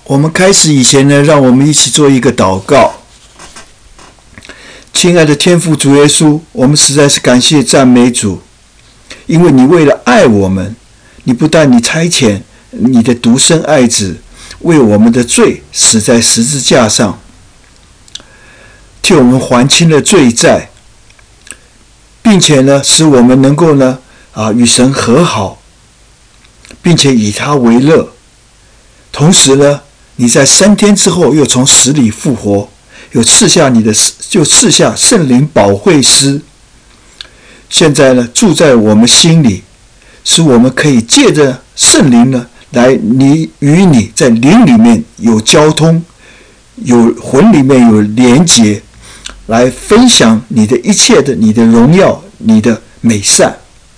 我们开始以前呢，让我们一起做一个祷告。亲爱的天父主耶稣，我们实在是感谢赞美主，因为你为了爱我们，你不但你差遣你的独生爱子为我们的罪死在十字架上，替我们还清了罪债，并且呢，使我们能够呢与神和好，并且以他为乐。同时呢，你在3天之后又从死里复活，又赐下圣灵保惠师，现在呢住在我们心里，使我们可以借着圣灵呢来与你在灵里面有交通，有魂里面有连结，来分享你的一切的你的荣耀，你的美善。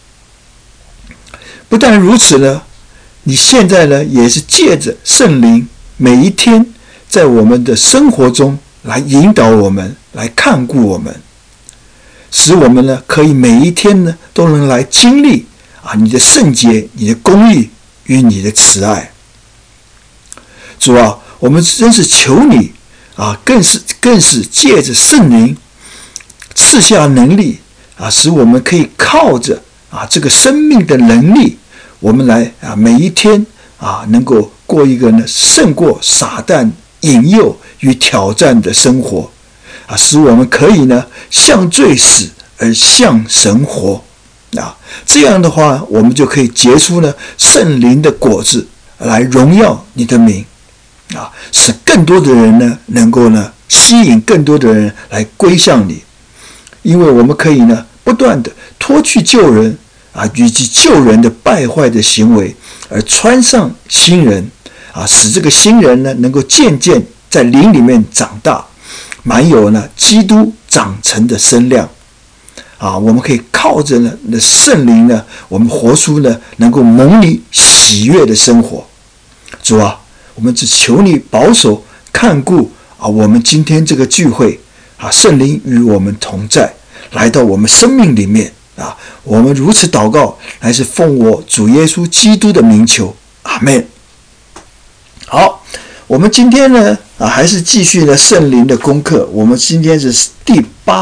不但如此呢，你现在呢也是借着圣灵每一天在我们的生活中来引导我们，来看顾我们，使我们呢可以每一天呢都能来经历你的圣洁，你的公义与你的慈爱。主啊，我们真是求你更是借着圣灵赐下能力使我们可以靠着这个生命的能力，我们来每一天能够过一个呢胜过撒旦引诱与挑战的生活使我们可以呢向罪死而向神活这样的话，我们就可以结出呢圣灵的果子，来荣耀你的名使更多的人呢能够呢吸引更多的人来归向你。因为我们可以呢不断的脱去旧人以及旧人的败坏的行为，而穿上新人使这个新人呢能够渐渐在灵里面长大，满有呢基督长成的身量我们可以靠着呢圣灵呢，我们活出呢能够蒙你喜悦的生活。主啊，我们只求你保守看顾我们今天这个聚会圣灵与我们同在，来到我们生命里面我们如此祷告，乃是奉我主耶稣基督的名求，阿们。好，我们今天呢还是继续呢圣灵的功课。我们今天是第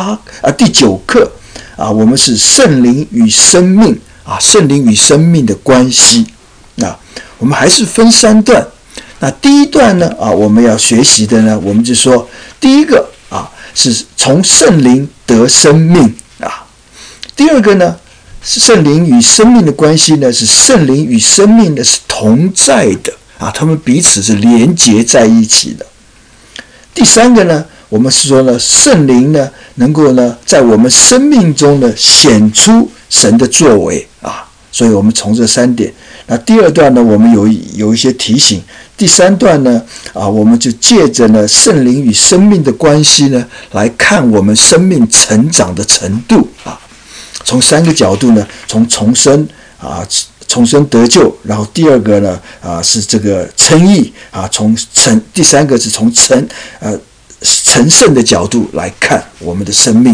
9课我们是圣灵与生命圣灵与生命的关系我们还是分3段。那第一段呢我们要学习的呢，我们就说第一个是从圣灵得生命第二个呢，圣灵与生命的关系呢，是圣灵与生命呢是同在的他们彼此是连结在一起的。第三个呢，我们是说呢，圣灵呢能够呢在我们生命中呢显出神的作为所以我们从这3点。那第二段呢，我们有一些提醒。第3段呢我们就借着呢圣灵与生命的关系呢来看我们生命成长的程度从3个角度呢，从重生得救，然后第二个呢是这个称义第三个是从成圣的角度来看我们的生命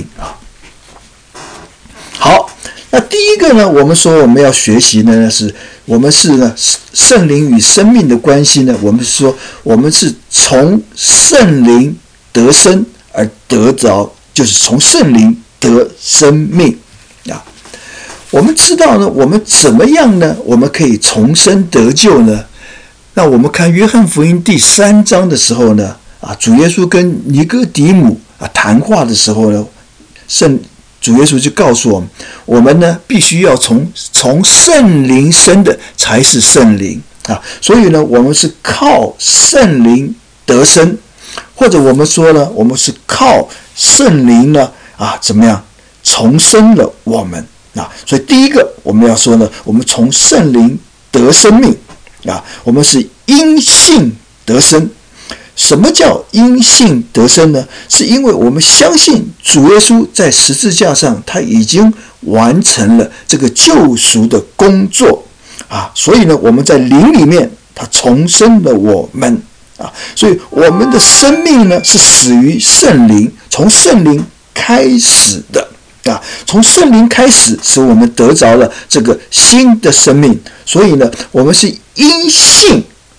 好，那第一个呢，我们说我们要学习呢是我们是呢圣灵与生命的关系呢，我们说我们是从圣灵得生而得着，就是从圣灵得生命我们知道呢，我们怎么样呢？我们可以重生得救呢？那我们看约翰福音第3章的时候呢，主耶稣跟尼哥底母谈话的时候呢，主耶稣就告诉我们呢，必须要从圣灵生的才是圣灵所以呢，我们是靠圣灵得生，或者我们说呢，我们是靠圣灵呢怎么样重生了我们所以第一个我们要说呢，我们从圣灵得生命我们是因信得生。什么叫因信得生呢？是因为我们相信主耶稣在十字架上他已经完成了这个救赎的工作所以呢，我们在灵里面他重生了我们所以我们的生命呢是始于圣灵，从圣灵开始的从圣灵开始，使我们得着了这个新的生命。所以呢，我们是因信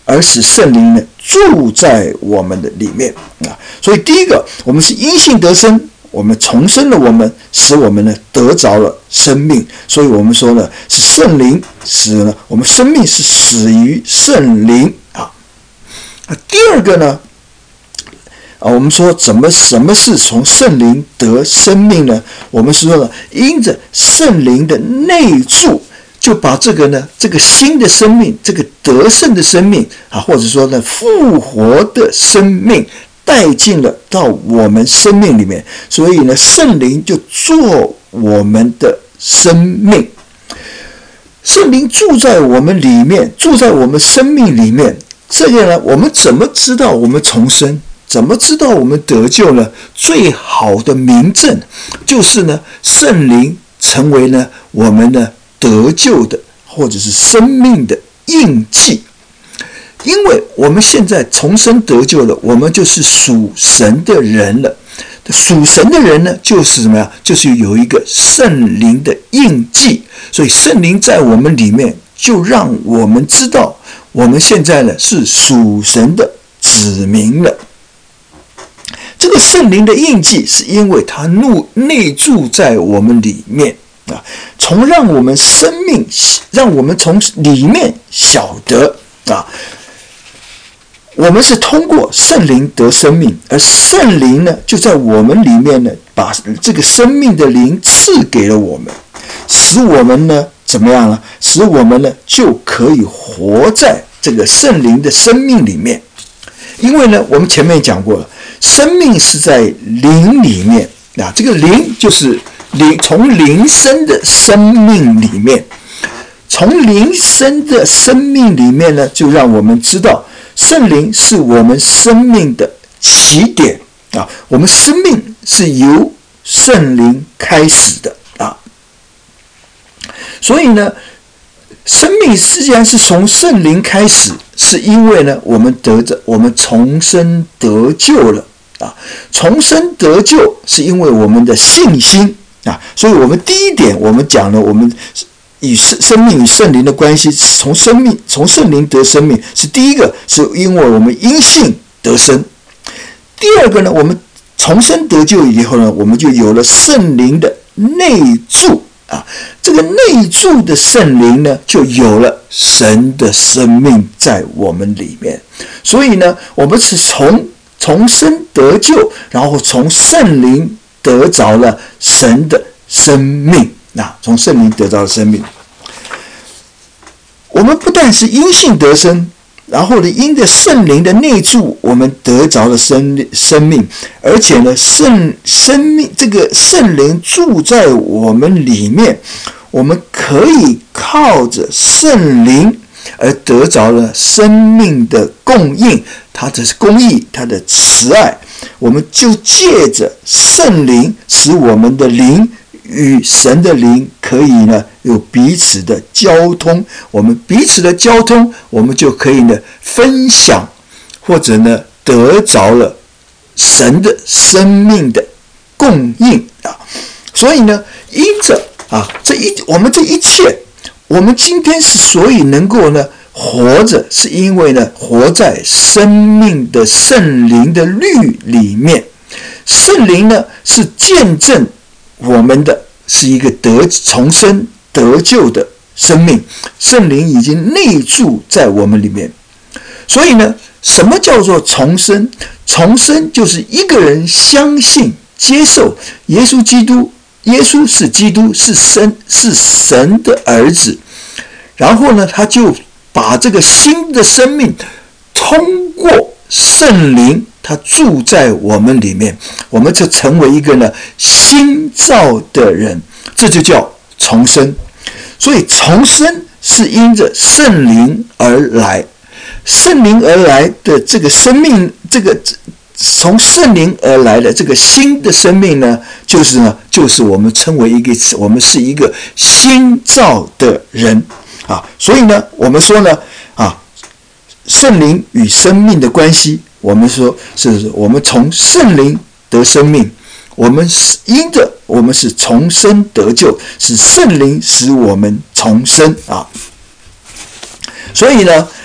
而使圣灵呢住在我们的里面啊。所以第一个，我们是因信得生，我们重生了我们，使我们呢得着了生命。所以我们说呢，是圣灵使呢我们生命是始于圣灵啊。第二个呢，我们说什么是从圣灵得生命呢？我们是说呢，因着圣灵的内住，就把这个新的生命，这个得胜的生命啊，或者说呢复活的生命带进了到我们生命里面。所以呢，圣灵就做我们的生命，圣灵住在我们里面，住在我们生命里面。这个呢，我们怎么知道我们重生？怎么知道我们得救呢？最好的明证就是呢，圣灵成为呢我们呢得救的或者是生命的印记。因为我们现在重生得救了，我们就是属神的人了。属神的人呢，就是什么呀？就是有一个圣灵的印记。所以圣灵在我们里面，就让我们知道我们现在呢是属神的子民了。这个圣灵的印记是因为它内住在我们里面啊，让我们生命，让我们从里面晓得啊，我们是通过圣灵得生命，而圣灵呢就在我们里面呢，把这个生命的灵赐给了我们，使我们呢怎么样呢？使我们呢就可以活在这个圣灵的生命里面。因为呢，我们前面讲过了，生命是在灵里面啊，这个灵就是从灵生的生命里面，从灵生的生命里面呢，就让我们知道圣灵是我们生命的起点啊，我们生命是由圣灵开始的啊，所以呢，生命既然是从圣灵开始，是因为呢，我们重生得救了啊！重生得救是因为我们的信心啊！所以我们第一点，我们讲了，我们与生命与圣灵的关系，从圣灵得生命是第一个，是因为我们因信得生。第二个呢，我们重生得救以后呢，我们就有了圣灵的内住。啊，这个内住的圣灵呢，就有了神的生命在我们里面。所以呢，我们是重生得救，然后从圣灵得着了神的生命啊，从圣灵得着了生命。我们不但是因信得生，然后呢，因着圣灵的内住，我们得着了生命，而且呢，生命这个圣灵住在我们里面，我们可以靠着圣灵而得着了生命的供应，它的公义，它的慈爱，我们就借着圣灵，使我们的灵与神的灵可以呢有彼此的交通，我们彼此的交通，我们就可以呢分享，或者呢得着了神的生命的供应啊。所以呢，因着我们这一切，我们今天是所以能够呢活着，是因为呢活在生命的圣灵的律里面。圣灵呢是见证我们的是一个重生得救的生命，圣灵已经内住在我们里面。所以呢，什么叫做重生？重生就是一个人相信接受耶稣基督，耶稣是基督，是神的儿子，然后呢，他就把这个新的生命通过圣灵，他住在我们里面，我们就成为一个呢新造的人，这就叫重生。所以重生是因着圣灵而来，圣灵而来的这个生命，从圣灵而来的这个新的生命呢，就是我们称为我们是一个新造的人啊。所以呢，我们说呢圣灵与生命的关系，我们说是我们从圣灵得生命，我们因着我们是重生得救，是圣灵使我们重生啊。所以呢，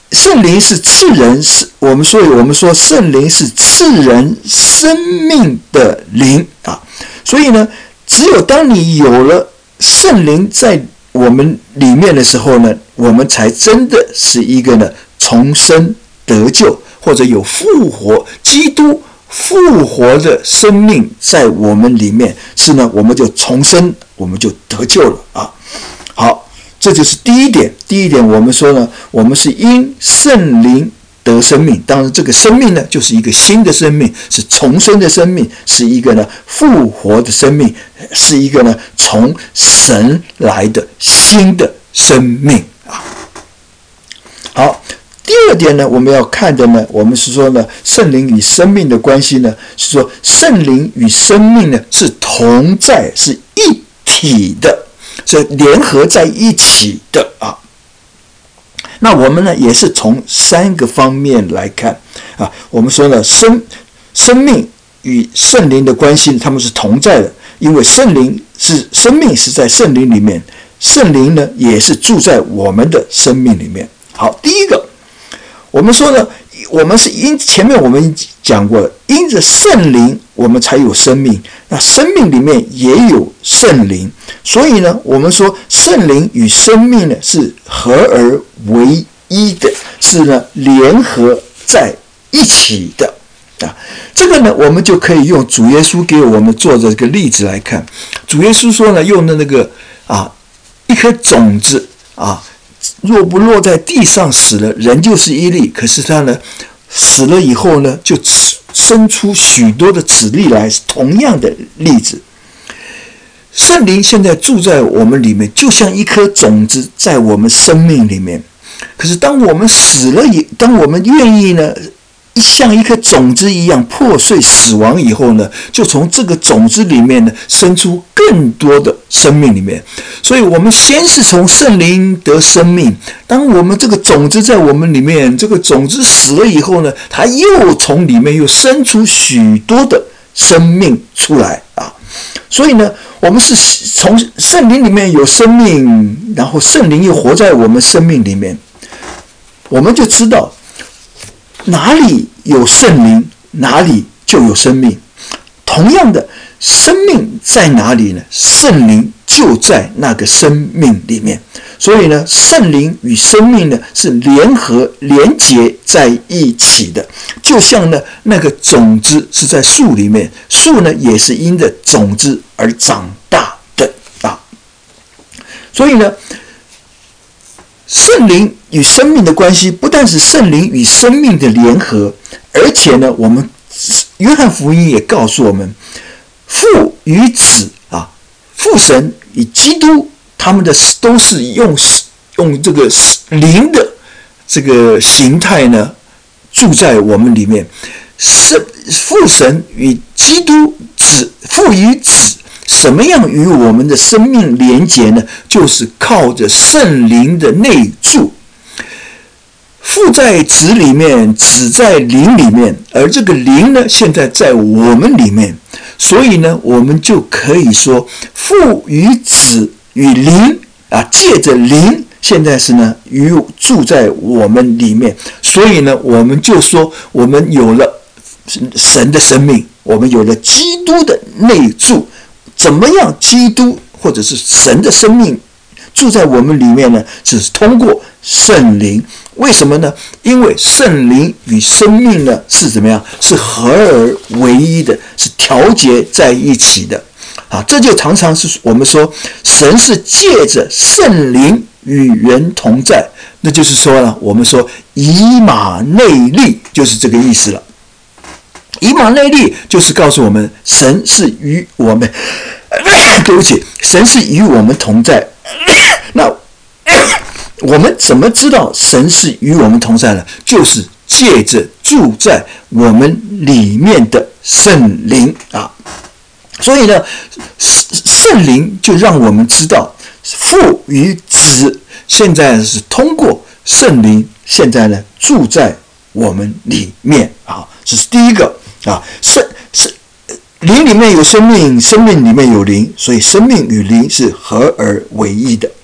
圣灵是赐人，我们说圣灵是赐人生命的灵啊。所以呢，只有当你有了圣灵在我们里面的时候呢，我们才真的是一个呢重生得救，或者有复活，基督复活的生命在我们里面，是呢我们就重生，我们就得救了啊。好，这就是第一点。第一点我们说呢，我们是因圣灵得生命，当然这个生命呢就是一个新的生命，是重生的生命，是一个呢复活的生命，是一个呢从神来的新的生命啊。好，第二点呢，我们要看的呢，我们是说呢，圣灵与生命的关系呢，是说圣灵与生命呢是同在，是一体的，是联合在一起的啊。那我们呢也是从3个方面来看啊。我们说呢，生命与圣灵的关系，他们是同在的，因为生命是在圣灵里面，圣灵呢也是住在我们的生命里面。好，第一个，我们说呢，我们是前面我们讲过了，因着圣灵我们才有生命，那生命里面也有圣灵，所以呢，我们说圣灵与生命呢是合而为一的，是呢联合在一起的啊。这个呢，我们就可以用主耶稣给我们做的这个例子来看。主耶稣说呢，用的那个一颗种子啊，若不落在地上死了，人就是一粒，可是它呢死了以后呢，就生出许多的子粒来，是同样的例子。圣灵现在住在我们里面，就像一颗种子在我们生命里面。可是当我们死了当我们愿意呢，像一颗种子一样破碎死亡以后呢，就从这个种子里面呢生出更多的生命里面。所以我们先是从圣灵得生命，当我们这个种子在我们里面，这个种子死了以后呢，它又从里面又生出许多的生命出来啊。所以呢，我们是从圣灵里面有生命，然后圣灵又活在我们生命里面，我们就知道哪里有圣灵，哪里就有生命。同样的，生命在哪里呢？圣灵就在那个生命里面。所以呢，圣灵与生命呢是连结在一起的，就像呢那个种子是在树里面，树呢也是因着种子而长大的啊。所以呢，圣灵与生命的关系不但是圣灵与生命的联合，而且呢，我们约翰福音也告诉我们，父与子啊，父神与基督，他们的都是用这个灵的这个形态呢住在我们里面。父神与基督父与子什么样与我们的生命连结呢？就是靠着圣灵的内住。父在子里面，子在灵里面，而这个灵呢，现在在我们里面，所以呢，我们就可以说父与子与灵啊，借着灵，现在是呢住在我们里面，所以呢，我们就说我们有了神的生命，我们有了基督的内住。怎么样基督或者是神的生命住在我们里面呢？只是通过圣灵。为什么呢？因为圣灵与生命呢是怎么样？是合而为一的，是调节在一起的啊！这就常常是我们说神是借着圣灵与人同在，那就是说呢，我们说以马内利就是这个意思了。以马内利就是告诉我们，神是与我们，对不起，神是与我们同在。那我们怎么知道神是与我们同在呢？就是借着住在我们里面的圣灵啊。所以呢，圣灵就让我们知道父与子现在是通过圣灵，现在呢住在我们里面啊。这是第一个啊，灵里面有生命，生命里面有灵，所以生命与灵是合而为一的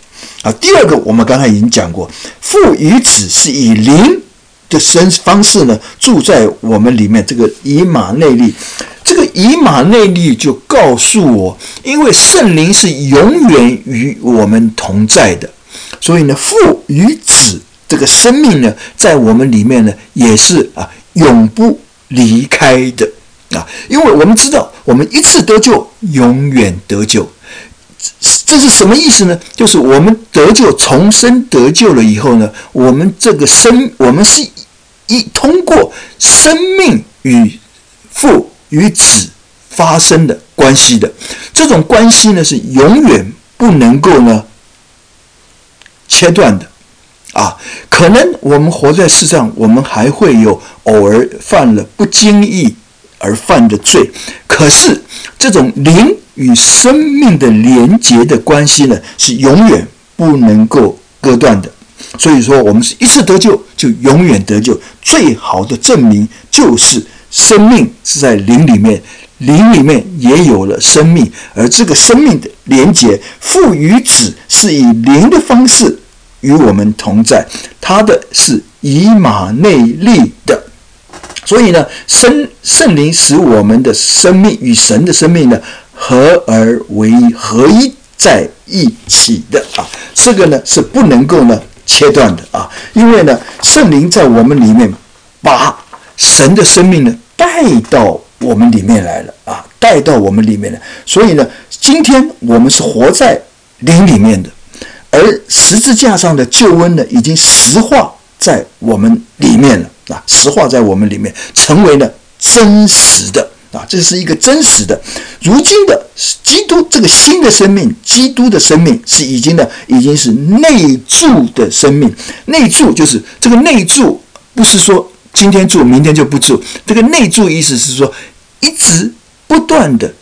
第二个我们刚才已经讲过，父与子是以灵的方式呢住在我们里面，这个以马内利，这个以马内利就告诉我，因为圣灵是永远与我们同在的，所以呢父与子这个生命呢在我们里面呢也是永不离开的因为我们知道我们一次得救永远得救，这是什么意思呢？就是我们得救重生得救了以后呢，我们是通过生命与父与子发生的关系的，这种关系呢是永远不能够呢切断的可能我们活在世上，我们还会有偶尔犯了不经意而犯的罪，可是这种灵与生命的连结的关系呢是永远不能够割断的。所以说我们是一次得救就永远得救，最好的证明就是生命是在灵里面，灵里面也有了生命，而这个生命的连结，父与子是以灵的方式与我们同在，它的是以马内利的。所以呢圣灵使我们的生命与神的生命呢合而为一，合一在一起的这个呢是不能够呢切断的因为呢圣灵在我们里面把神的生命呢带到我们里面来了带到我们里面了。所以呢今天我们是活在灵里面的，而十字架上的救恩呢已经实化在我们里面了实化在我们里面，成为了真实的这是一个真实的。如今的基督这个新的生命，基督的生命是已经是内住的生命。内住就是这个内住，不是说今天住明天就不住，这个内住意思是说一直不断的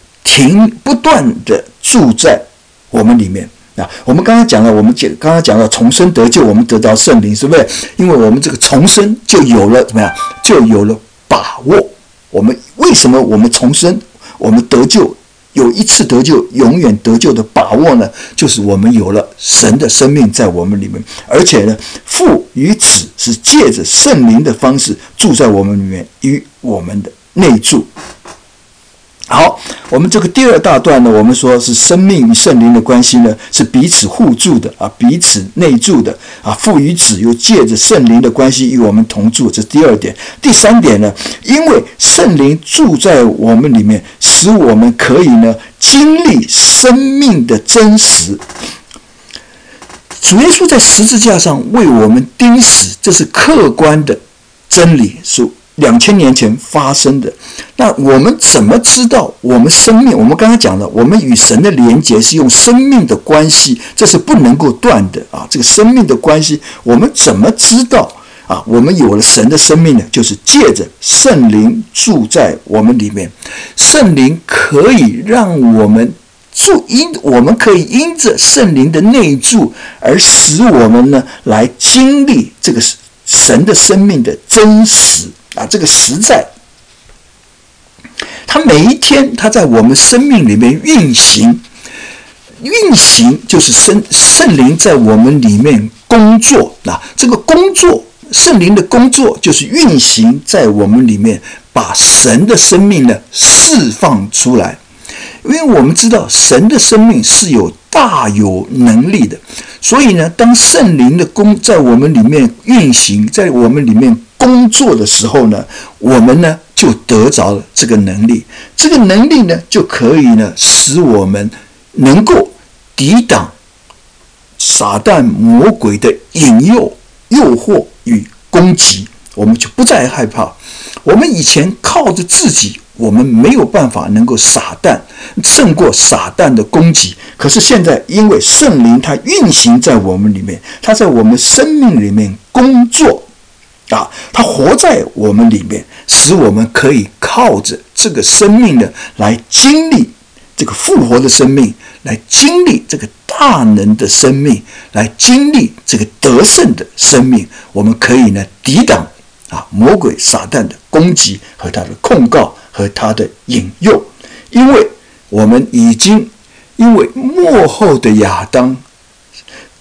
住在我们里面我们刚刚讲了重生得救，我们得到圣灵，是不是？因为我们这个重生就有了怎么样？就有了把握。我们为什么我们重生，我们得救，有一次得救永远得救的把握呢？就是我们有了神的生命在我们里面，而且呢父与子是借着圣灵的方式住在我们里面，与我们的内住。好，我们这个第二大段呢，我们说是生命与圣灵的关系呢是彼此互助的彼此内住的父与子又借着圣灵的关系与我们同住，这是第二点。第三点呢，因为圣灵住在我们里面，使我们可以呢经历生命的真实。主耶稣在十字架上为我们钉死，这是客观的真理，是2000年前发生的。那我们怎么知道我们生命？我们刚刚讲了，我们与神的连结是用生命的关系，这是不能够断的这个生命的关系，我们怎么知道我们有了神的生命呢？就是借着圣灵住在我们里面，圣灵可以让我们我们可以因着圣灵的内住而使我们呢来经历这个神的生命的真实这个实在。他每一天他在我们生命里面运行就是圣灵在我们里面工作这个工作，圣灵的工作就是运行在我们里面，把神的生命呢释放出来。因为我们知道神的生命是大有能力的，所以呢当圣灵的在我们里面运行，在我们里面工作的时候呢，我们呢就得着了这个能力。这个能力呢就可以呢使我们能够抵挡撒旦魔鬼的引诱、诱惑与攻击，我们就不再害怕。我们以前靠着自己，我们没有办法能够胜过撒旦的攻击。可是现在因为圣灵它运行在我们里面，它在我们生命里面工作它活在我们里面，使我们可以靠着这个生命呢来经历这个复活的生命，来经历这个大能的生命，来经历这个得胜的生命。我们可以呢抵挡魔鬼撒旦的攻击和他的控告和他的引诱。因为我们已经因为末后的亚当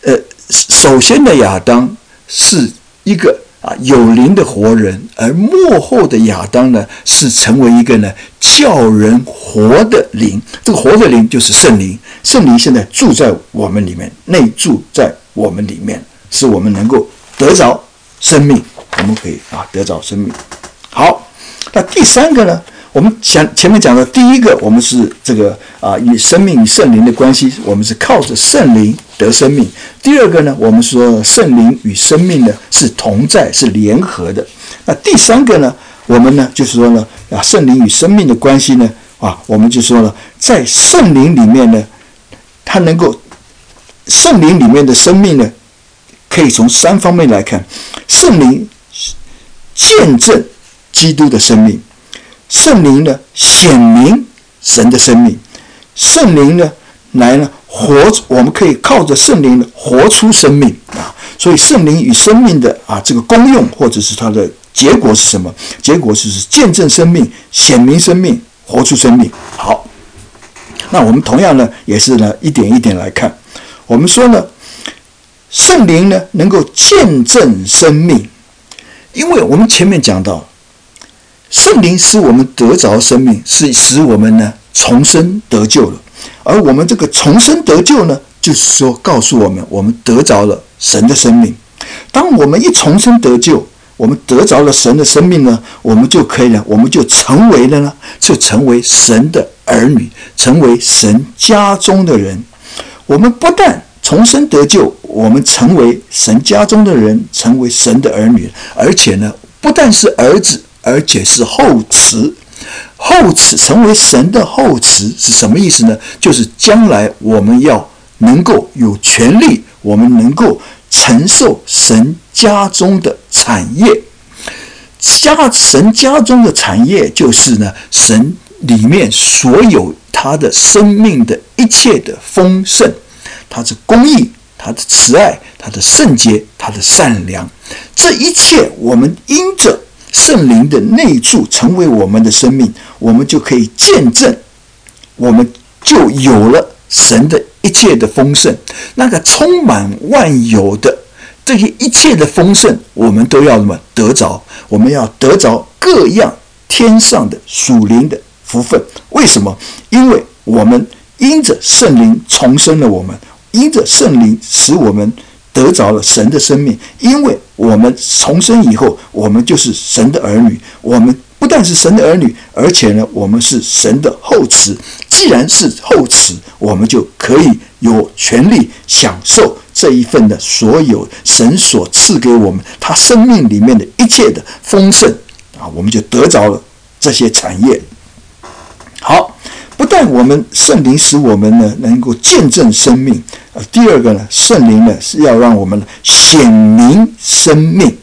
首先的亚当是一个有灵的活人，而末后的亚当呢是成为一个呢叫人活的灵。这个活的灵就是圣灵，圣灵现在住在我们里面，内住在我们里面，使我们能够得着生命，我们可以得着生命。好，那第三个呢，我们前面讲的第一个，我们是这个与生命与圣灵的关系，我们是靠着圣灵得生命。第二个呢，我们说圣灵与生命呢是同在，是联合的。那第三个呢，我们呢就是说呢圣灵与生命的关系呢我们就说了，在圣灵里面呢，它能够圣灵里面的生命呢，可以从三方面来看。圣灵见证基督的生命，圣灵呢显明神的生命，圣灵呢来呢我们可以靠着圣灵呢活出生命所以圣灵与生命的这个功用或者是它的结果是什么？结果就是见证生命、显明生命、活出生命。好，那我们同样呢也是呢一点一点来看。我们说呢，圣灵呢能够见证生命，因为我们前面讲到，圣灵使我们得着生命，是使我们呢重生得救了。而我们这个重生得救呢，就是说告诉我们，我们得着了神的生命。当我们一重生得救，我们得着了神的生命呢，我们就可以了，我们就成为了呢，就成为神的儿女，成为神家中的人。我们不但重生得救，我们成为神家中的人，成为神的儿女，而且呢，不但是儿子，而且是后嗣。后嗣，成为神的后嗣是什么意思呢？就是将来我们要能够有权利，我们能够承受神家中的产业。神家中的产业就是呢，神里面所有他的生命的一切的丰盛，他的公义，他的慈爱，他的圣洁，他的善良，这一切我们因着圣灵的内住成为我们的生命，我们就可以见证，我们就有了神的一切的丰盛，那个充满万有的这些一切的丰盛，我们都要得着。我们要得着各样天上的属灵的福分。为什么？因为我们因着圣灵重生了我们，因着圣灵使我们得着了神的生命。因为我们重生以后，我们就是神的儿女。我们不但是神的儿女，而且呢，我们是神的后嗣。既然是后嗣，我们就可以有权利享受这一份的所有神所赐给我们他生命里面的一切的丰盛我们就得着了这些产业。好，不但我们圣灵使我们呢能够见证生命，第二个呢，圣灵呢是要让我们显明生命。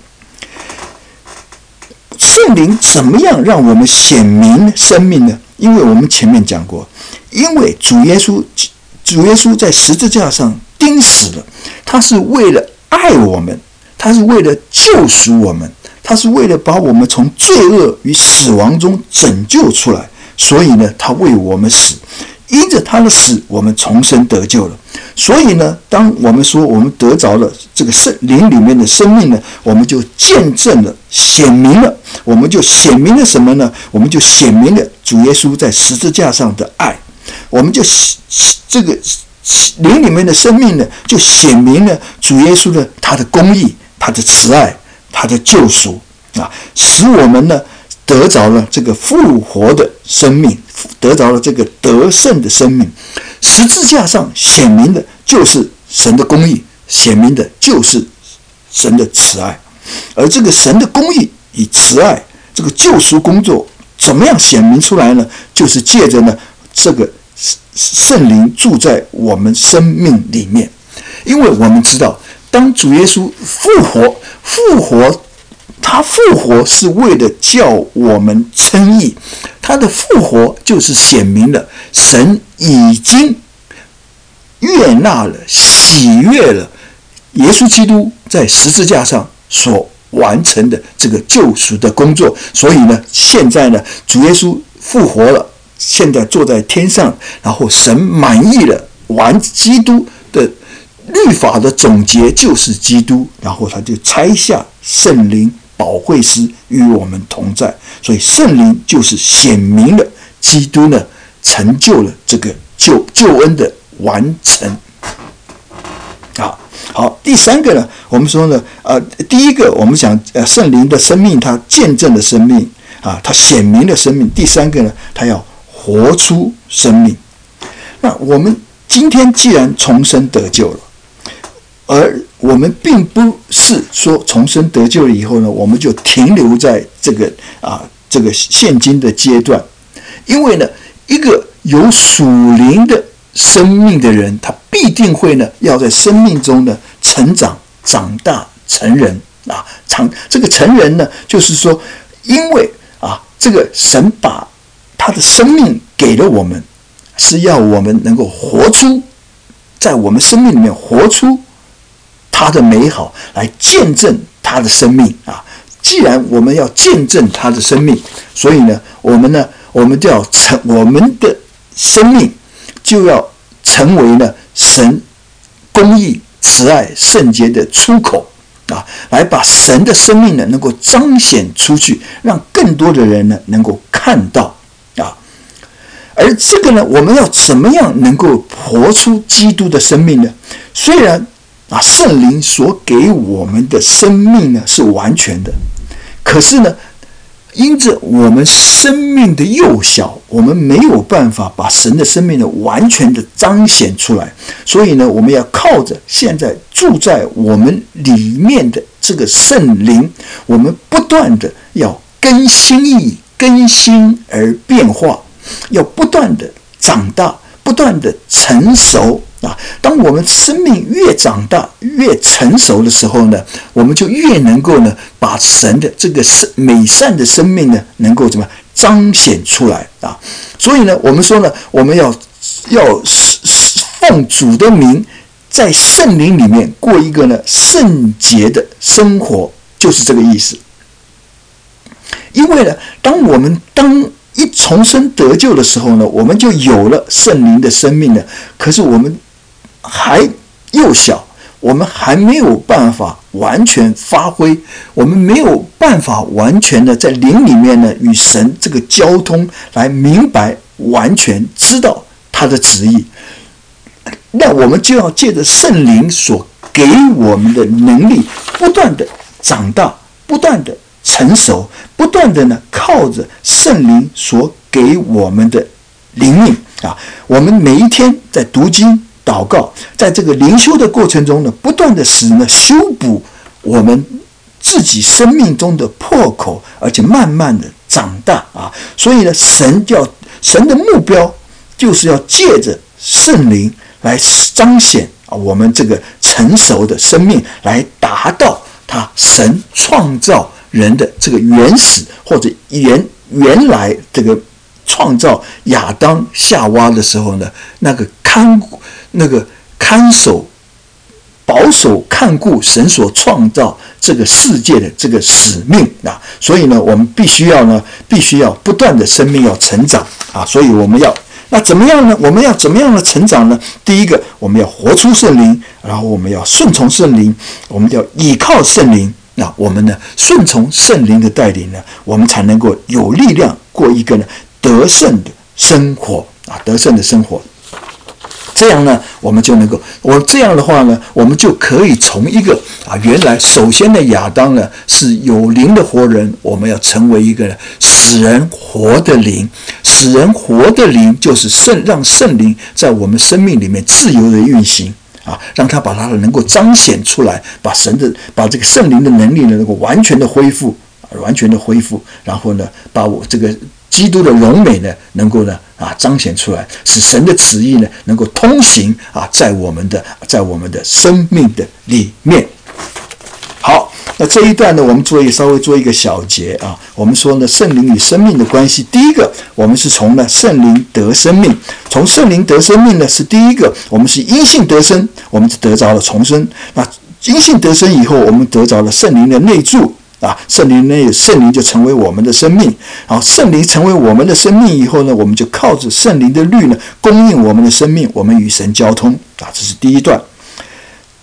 圣灵怎么样让我们显明生命呢？因为我们前面讲过，因为主耶稣在十字架上钉死了，他是为了爱我们，他是为了救赎我们，他是为了把我们从罪恶与死亡中拯救出来，所以呢，他为我们死，因着他的死，我们重生得救了。所以呢，当我们说我们得着了这个圣灵里面的生命呢，我们就见证了、显明了。我们就显明了什么呢？我们就显明了主耶稣在十字架上的爱。我们就这个灵里面的生命呢，就显明了主耶稣的他的公义、他的慈爱、他的救赎使我们呢得着了这个复活的生命，得着了这个得胜的生命。十字架上显明的就是神的公义，显明的就是神的慈爱。而这个神的公义与慈爱，这个救赎工作怎么样显明出来呢？就是借着呢这个圣灵住在我们生命里面。因为我们知道，当主耶稣他复活是为了叫我们称义，他的复活就是显明了神已经悦纳了、喜悦了耶稣基督在十字架上所完成的这个救赎的工作。所以呢，现在呢，主耶稣复活了，现在坐在天上，然后神满意了基督的律法的总结就是基督，然后他就拆下圣灵保惠师与我们同在，所以圣灵就是显明了基督呢成就了这个救恩的完成。好，第三个呢，我们说呢，第一个我们讲圣灵的生命，它见证了生命它显明了生命。第三个呢，它要活出生命。那我们今天既然重生得救了，而我们并不是说重生得救了以后呢，我们就停留在这个现今的阶段，因为呢，一个有属灵的生命的人，他必定会呢，要在生命中呢成长、长大、成人这个成人呢，就是说，因为这个神把他的生命给了我们，是要我们能够活出，在我们生命里面活出他的美好，来见证他的生命既然我们要见证他的生命，所以呢，我们就要我们的生命就要成为呢神公义、慈爱、圣洁的出口来把神的生命呢能够彰显出去，让更多的人呢能够看到而这个呢，我们要怎么样能够活出基督的生命呢？虽然圣灵所给我们的生命呢是完全的，可是呢，因着我们生命的幼小，我们没有办法把神的生命呢完全的彰显出来，所以呢，我们要靠着现在住在我们里面的这个圣灵，我们不断的要更新而变化，要不断的长大，不断的成熟当我们生命越长大越成熟的时候呢，我们就越能够呢把神的这个美善的生命呢能够怎么彰显出来所以呢，我们说呢，我们要奉主的名，在圣灵里面过一个呢圣洁的生活，就是这个意思。因为呢，当一重生得救的时候呢，我们就有了圣灵的生命了。可是我们还幼小，我们还没有办法完全发挥，我们没有办法完全的在灵里面呢与神这个交通，来明白完全知道他的旨意。那我们就要借着圣灵所给我们的能力，不断的长大，不断的成熟，不断的呢靠着圣灵所给我们的灵命我们每一天在读经祷告，在这个灵修的过程中呢，不断的修补我们自己生命中的破口，而且慢慢的长大所以呢，神的目标就是要借着圣灵来彰显我们这个成熟的生命，来达到神创造人的这个原始，或者原来这个创造亚当夏娃的时候呢，那个看守保守看顾神所创造这个世界的这个使命所以呢，我们必须要不断的生命要成长所以我们要怎么样呢？我们要怎么样的成长呢？第一个，我们要活出圣灵，然后我们要顺从圣灵，我们要依靠圣灵。我们呢顺从圣灵的带领呢，我们才能够有力量过一个呢得胜的生活得胜的生活。这样呢，我们就能够，这样的话呢，我们就可以从一个原来首先的亚当呢是有灵的活人，我们要成为一个使人活的灵。使人活的灵就是让圣灵在我们生命里面自由的运行让他把它能够彰显出来，把这个圣灵的能力呢能够完全的恢复，然后呢，把我这个基督的荣美呢能够呢彰显出来，使神的旨意呢能够通行在我们的生命的里面。好，那这一段呢，我们稍微做一个小结我们说呢，圣灵与生命的关系，第一个，我们是从呢圣灵得生命，从圣灵得生命呢是第一个，我们是因信得生，我们得着了重生。那因信得生以后，我们得着了圣灵的内住圣灵就成为我们的生命。然后圣灵成为我们的生命以后呢，我们就靠着圣灵的律呢，供应我们的生命，我们与神交通这是第一段。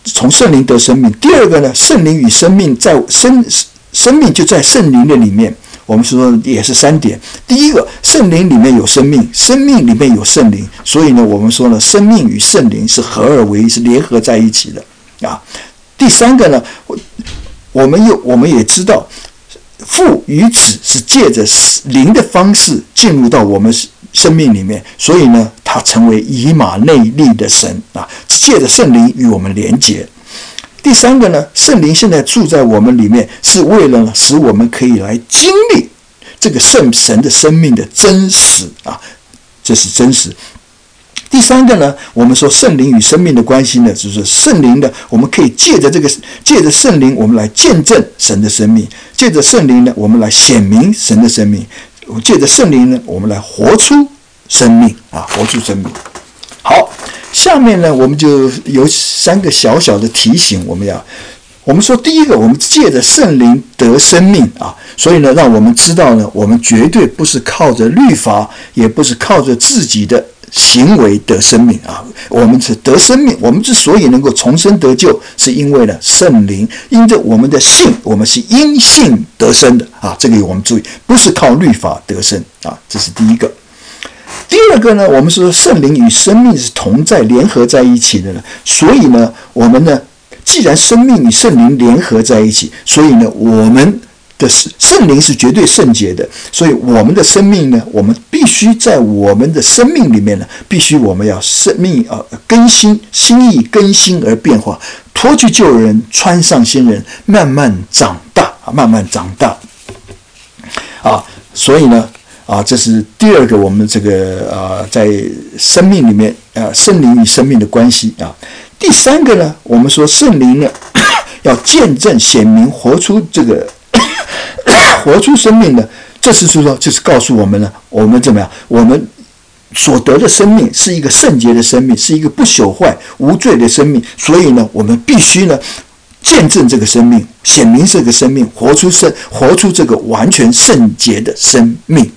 从圣灵得生命。第二个呢，圣灵与生命在生命就在圣灵的里面。我们说也是3点。第一个，圣灵里面有生命，生命里面有圣灵，所以呢，我们说呢，生命与圣灵是合而为一，是联合在一起的啊。第三个呢，我们也知道，父与子是借着灵的方式进入到我们生命里面，所以呢，他成为以马内利的神啊，借着圣灵与我们连结。第三个呢，圣灵现在住在我们里面，是为了使我们可以来经历这个圣神的生命的真实啊，这是真实。第三个呢，我们说圣灵与生命的关系呢，就是圣灵的，我们可以借着圣灵，我们来见证神的生命；借着圣灵呢，我们来显明神的生命；借着圣灵呢，我们来活出生命啊，活出生命。好，下面呢，我们就有3个小小的提醒，我们说第一个，我们借着圣灵得生命啊，所以呢，让我们知道呢，我们绝对不是靠着律法，也不是靠着自己的行为得生命啊，我们是得生命。我们之所以能够重生得救，是因为呢圣灵，因着我们的信，我们是因信得生的啊，这个我们注意，不是靠律法得生啊，这是第一个。第二个呢，我们说圣灵与生命是同在联合在一起的呢，所以呢，我们呢，既然生命与圣灵联合在一起，所以呢，我们的圣灵是绝对圣洁的，所以我们的生命呢，我们必须在我们的生命里面呢，必须我们要生命更新，心意更新而变化，脱去旧人，穿上新人，慢慢长大啊，所以呢。这是第二个，我们这个在生命里面圣灵与生命的关系啊。第三个呢，我们说圣灵呢要见证显明活出这个活出生命呢，这是说就是告诉我们呢，我们怎么样？我们所得的生命是一个圣洁的生命，是一个不朽坏无罪的生命，所以呢，我们必须呢见证这个生命，显明这个生命，活出这个完全圣洁的生命。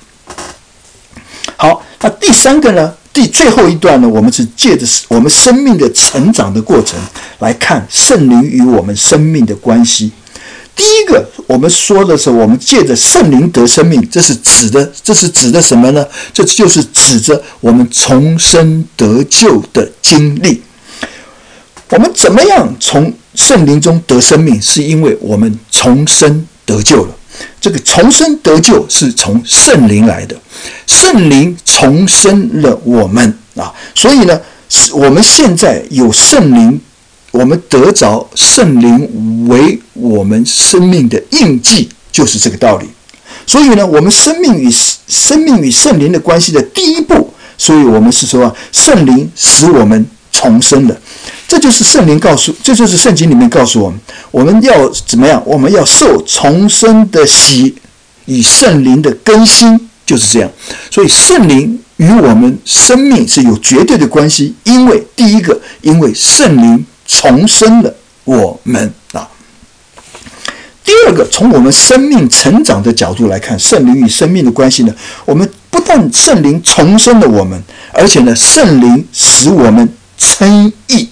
好，那第三个呢？最后一段呢，我们是借着我们生命的成长的过程来看圣灵与我们生命的关系。第一个，我们说的是我们借着圣灵得生命，这是指的什么呢？这就是指着我们重生得救的经历。我们怎么样从圣灵中得生命？是因为我们重生得救了。这个重生得救是从圣灵来的，圣灵重生了我们啊，所以呢，我们现在有圣灵，我们得着圣灵为我们生命的印记，就是这个道理。所以呢，我们生命与圣灵的关系的第一步，所以我们是说圣灵使我们重生了。这就是圣经里面告诉我们，我们要怎么样？我们要受重生的洗与圣灵的更新，就是这样。所以圣灵与我们生命是有绝对的关系，因为第一个，因为圣灵重生了我们啊。第二个，从我们生命成长的角度来看，圣灵与生命的关系呢，我们不但圣灵重生了我们，而且呢，圣灵使我们称义。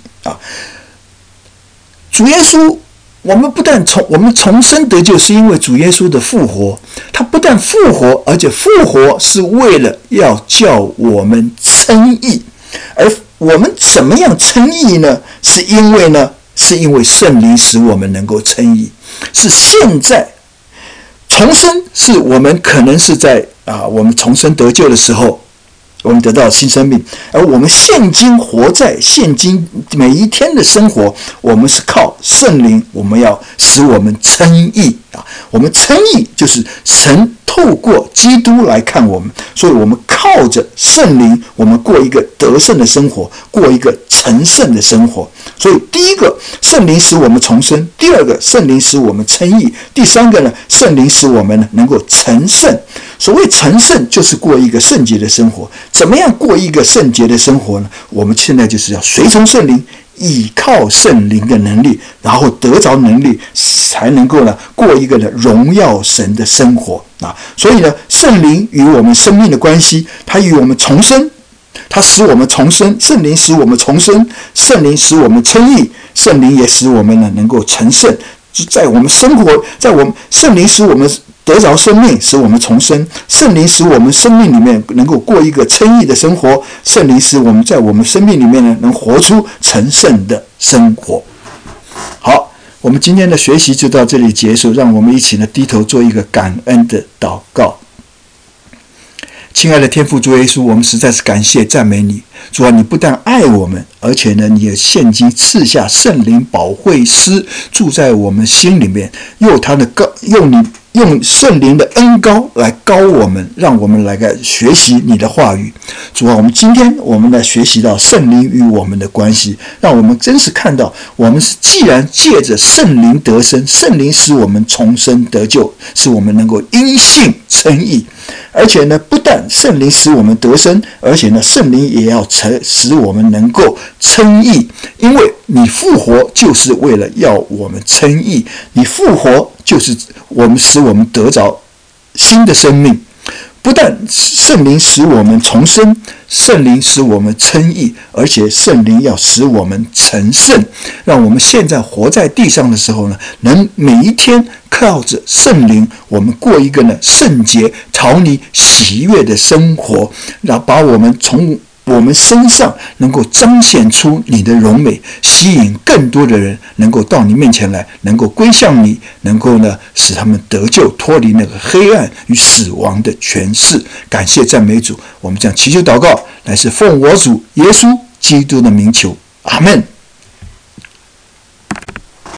主耶稣，我们重生得救，是因为主耶稣的复活。他不但复活，而且复活是为了要叫我们称义。而我们怎么样称义呢？是因为圣灵使我们能够称义。是现在重生，是我们可能是在我们重生得救的时候，我们得到新生命，而我们现今每一天的生活，我们是靠圣灵，我们要使我们称义啊！我们称义就是神透过基督来看我们，所以我们靠着圣灵，我们过一个得胜的生活，过一个成圣的生活。所以第一个，圣灵使我们重生；第二个，圣灵使我们称义；第三个呢，圣灵使我们能够成圣。所谓成圣，就是过一个圣洁的生活。怎么样过一个圣洁的生活呢？我们现在就是要随从圣灵，依靠圣灵的能力，然后得着能力，才能够过一个荣耀神的生活啊！所以呢，圣灵与我们生命的关系，它与我们重生， 它使我们重生，圣灵使我们重生，圣灵使我们称义，圣灵也使我们呢能够成圣。在我们生活，圣灵使我们得着生命，使我们重生，圣灵使我们生命里面能够过一个称义的生活，圣灵使我们在我们生命里面呢能活出成圣的生活。好，我们今天的学习就到这里结束，让我们一起呢低头做一个感恩的祷告。亲爱的天父主耶稣，我们实在是感谢赞美你。主啊，你不但爱我们，而且呢，你也现今赐下圣灵保惠师住在我们心里面，用圣灵的恩膏来膏我们，让我们来学习你的话语。主啊，我们今天来学习到圣灵与我们的关系，让我们真是看到我们既然借着圣灵得生，圣灵使我们重生得救，使我们能够因信称义。而且呢，不但圣灵使我们得生，而且呢，圣灵也要使我们能够称义。因为你复活就是为了要我们称义，你复活就是使我们得着新的生命。不但圣灵使我们重生，圣灵使我们称义，而且圣灵要使我们成圣，让我们现在活在地上的时候呢，能每一天靠着圣灵，我们过一个呢圣洁、讨你喜悦的生活，然后把我们从我们身上能够彰显出你的荣美，吸引更多的人能够到你面前来，能够归向你，能够呢使他们得救，脱离那个黑暗与死亡的权势。感谢赞美主，我们将祈求祷告，乃是奉我主耶稣基督的名求，阿们。